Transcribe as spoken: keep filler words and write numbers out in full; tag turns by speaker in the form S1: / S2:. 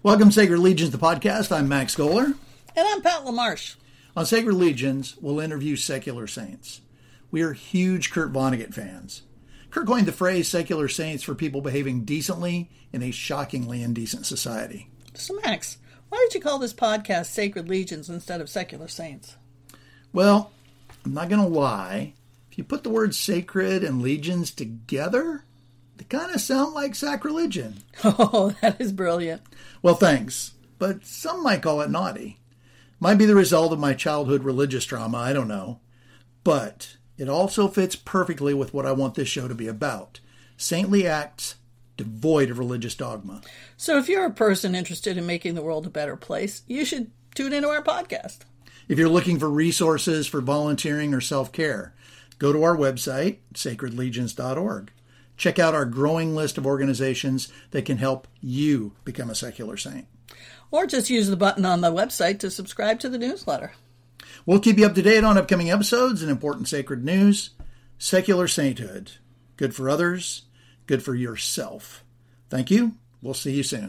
S1: Welcome, Sacred Legions, the podcast. I'm Max Goller.
S2: And I'm Pat LaMarche.
S1: On Sacred Legions, we'll interview secular saints. We are huge Kurt Vonnegut fans. Kurt coined the phrase secular saints for people behaving decently in a shockingly indecent society.
S2: So, Max, why did you call this podcast Sacred Legions instead of Secular Saints?
S1: Well, I'm not going to lie. If you put the words sacred and legions together, they kind of sound like sacrilegion.
S2: Oh, that is brilliant.
S1: Well, thanks. But some might call it naughty. Might be the result of my childhood religious trauma, I don't know. But it also fits perfectly with what I want this show to be about. Saintly acts devoid of religious dogma.
S2: So if you're a person interested in making the world a better place, you should tune into our podcast.
S1: If you're looking for resources for volunteering or self-care, go to our website, sacred legions dot org. Check out our growing list of organizations that can help you become a secular saint.
S2: Or just use the button on the website to subscribe to the newsletter.
S1: We'll keep you up to date on upcoming episodes and important sacred news. Secular sainthood. Good for others, good for yourself. Thank you. We'll see you soon.